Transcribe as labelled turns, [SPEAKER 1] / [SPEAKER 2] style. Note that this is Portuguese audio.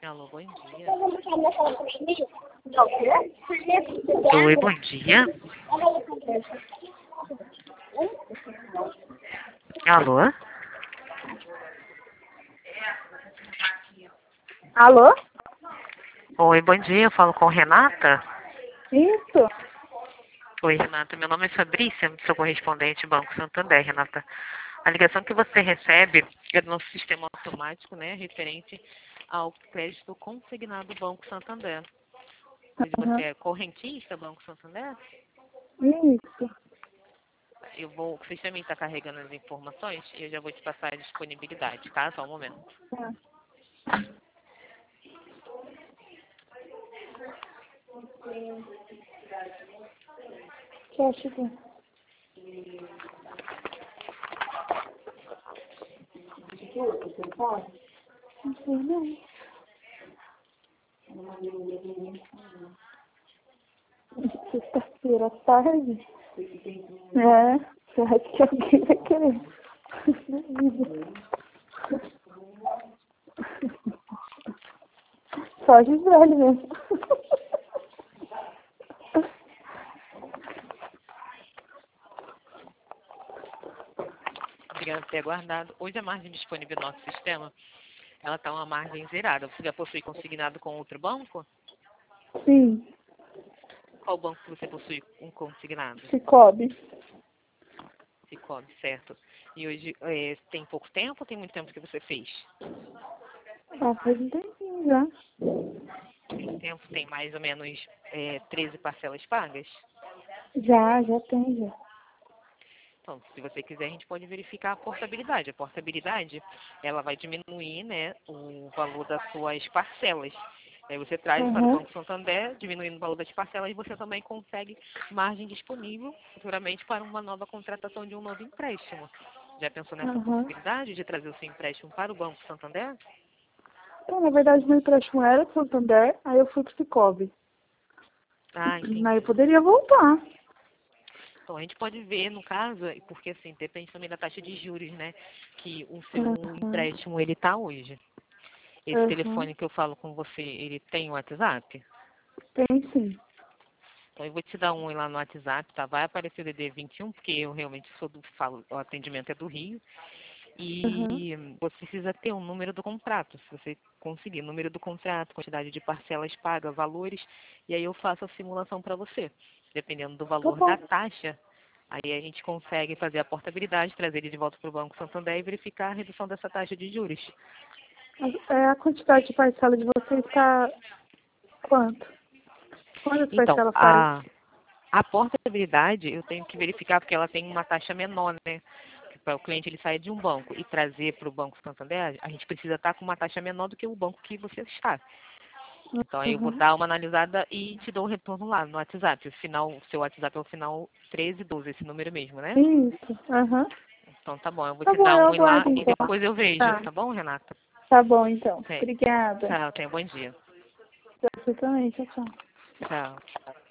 [SPEAKER 1] Alô, bom dia.
[SPEAKER 2] O quê?
[SPEAKER 1] Oi, bom dia. Alô?
[SPEAKER 2] Alô?
[SPEAKER 1] Oi, bom dia. Eu falo com Renata.
[SPEAKER 2] Isso?
[SPEAKER 1] Oi, Renata. Meu nome é Fabrícia, sou correspondente Banco Santander, Renata. A ligação que você recebe é do nosso sistema automático, né, referente ao crédito consignado do Banco Santander. Pois você
[SPEAKER 2] Aham.
[SPEAKER 1] é correntista Banco Santander?
[SPEAKER 2] Isso.
[SPEAKER 1] O sistema está carregando as informações e eu já vou te passar a disponibilidade, tá? Só um momento.
[SPEAKER 2] Tá. Quer chegar? Não sei não. Sexta-feira à tarde? É. Você acha que alguém vai querer? Duvido. Só de velho mesmo.
[SPEAKER 1] Obrigada por ter aguardado. Hoje a margem disponível no nosso sistema, ela está uma margem zerada. Você já possui consignado com outro banco?
[SPEAKER 2] Sim.
[SPEAKER 1] Qual banco que você possui um consignado?
[SPEAKER 2] Cicobi.
[SPEAKER 1] Cicobi, certo. E hoje tem pouco tempo ou tem muito tempo que você fez?
[SPEAKER 2] Ah, faz um tempinho já.
[SPEAKER 1] Tem tempo, tem mais ou menos 13 parcelas pagas?
[SPEAKER 2] Já tem, já.
[SPEAKER 1] Então, se você quiser, a gente pode verificar a portabilidade. A portabilidade, ela vai diminuir, né, o valor das suas parcelas. Aí você traz para o
[SPEAKER 2] Aham.
[SPEAKER 1] Banco Santander, diminuindo o valor das parcelas, e você também consegue margem disponível futuramente para uma nova contratação de um novo empréstimo. Já pensou nessa
[SPEAKER 2] Aham.
[SPEAKER 1] possibilidade de trazer o seu empréstimo para o Banco Santander?
[SPEAKER 2] Então, na verdade, meu empréstimo era de Santander, aí eu fui pro Cicobi.
[SPEAKER 1] Ah,
[SPEAKER 2] Aí eu
[SPEAKER 1] entendi.
[SPEAKER 2] poderia voltar.
[SPEAKER 1] Então, a gente pode ver, no caso, porque assim, depende também da taxa de juros, né, que o seu
[SPEAKER 2] Aham.
[SPEAKER 1] empréstimo ele está hoje. Esse
[SPEAKER 2] Aham.
[SPEAKER 1] telefone que eu falo com você, ele tem WhatsApp?
[SPEAKER 2] Tem sim.
[SPEAKER 1] Então eu vou te dar um lá no WhatsApp, tá? Vai aparecer o DD 21, porque eu realmente o atendimento é do Rio.
[SPEAKER 2] Aham.
[SPEAKER 1] E você precisa ter um número do contrato. Se você conseguir número do contrato, quantidade de parcelas pagas, valores, e aí eu faço a simulação para você. Dependendo do
[SPEAKER 2] Tá
[SPEAKER 1] valor da
[SPEAKER 2] bom.
[SPEAKER 1] taxa, aí a gente consegue fazer a portabilidade, trazer ele de volta para o Banco Santander e verificar a redução dessa taxa de juros.
[SPEAKER 2] A quantidade de parcela de vocês tá quanto? Quantas
[SPEAKER 1] Então,
[SPEAKER 2] parcelas faz?
[SPEAKER 1] a portabilidade eu tenho que verificar porque ela tem uma taxa menor, né? Para o cliente ele sair de um banco e trazer para o Banco Santander, a gente precisa estar com uma taxa menor do que o banco que você está. Então aí eu vou
[SPEAKER 2] Uhum.
[SPEAKER 1] dar uma analisada e te dou o retorno lá no WhatsApp. O seu WhatsApp é o final 1312, esse número mesmo, né?
[SPEAKER 2] Isso. Aham.
[SPEAKER 1] Então tá bom, eu vou
[SPEAKER 2] Tá
[SPEAKER 1] te
[SPEAKER 2] bom,
[SPEAKER 1] dar
[SPEAKER 2] eu
[SPEAKER 1] um lá
[SPEAKER 2] aguardo
[SPEAKER 1] e
[SPEAKER 2] então.
[SPEAKER 1] depois eu vejo,
[SPEAKER 2] Tá.
[SPEAKER 1] tá bom, Renata?
[SPEAKER 2] Tá bom então.
[SPEAKER 1] Sim.
[SPEAKER 2] Obrigada.
[SPEAKER 1] Tchau, tenha um bom dia.
[SPEAKER 2] Você também. Tchau, tchau.
[SPEAKER 1] Tchau.